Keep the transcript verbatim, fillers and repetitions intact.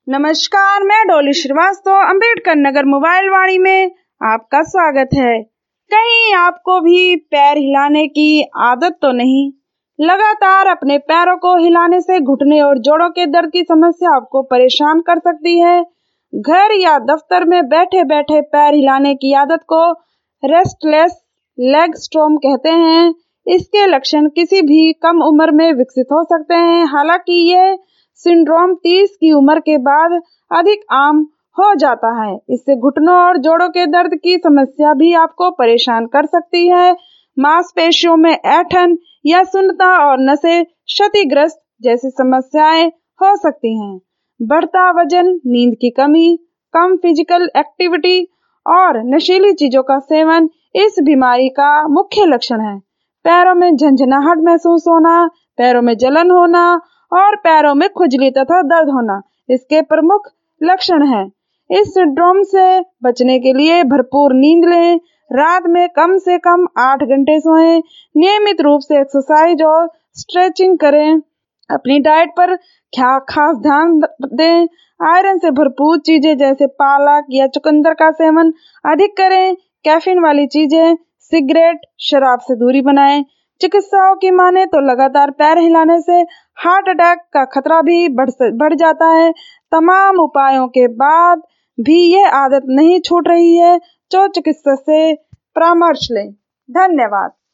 नमस्कार, मैं डोली श्रीवास्तव अंबेडकर नगर मोबाइल वाणी में आपका स्वागत है। कहीं आपको भी पैर हिलाने की आदत तो नहीं? लगातार अपने पैरों को हिलाने से घुटने और जोड़ों के दर्द की समस्या आपको परेशान कर सकती है। घर या दफ्तर में बैठे बैठे पैर हिलाने की आदत को रेस्टलेस लेग सिंड्रोम कहते हैं। इसके लक्षण किसी भी कम उम्र में विकसित हो सकते हैं। हालांकि ये सिंड्रोम तीस की उम्र के बाद अधिक आम हो जाता है। इससे घुटनों और जोड़ों के दर्द की समस्या भी आपको परेशान कर सकती है। मांसपेशियों में ऐंठन या सुन्नता और नसें क्षतिग्रस्त जैसी समस्याएं हो सकती हैं। बढ़ता वजन, नींद की कमी, कम फिजिकल एक्टिविटी और नशीली चीजों का सेवन इस बीमारी का मुख्य लक्षण है। पैरों में झंझनाहट महसूस होना, पैरों में जलन होना और पैरों में खुजली तथा दर्द होना इसके प्रमुख लक्षण हैं। इस सिंड्रोम से बचने के लिए भरपूर नींद लें, रात में कम से कम आठ घंटे सोएं, नियमित रूप से एक्सरसाइज और स्ट्रेचिंग करें, अपनी डाइट पर खास ध्यान दें, आयरन से भरपूर चीजें जैसे पालक या चुकंदर का सेवन अधिक करें, कैफीन वाली चीजें, सिगरेट, शराब से दूरी बनाएं। चिकित्सकों की माने तो लगातार पैर हिलाने से हार्ट अटैक का खतरा भी बढ़ बढ़ जाता है। तमाम उपायों के बाद भी यह आदत नहीं छूट रही है तो चिकित्सक से परामर्श लें। धन्यवाद।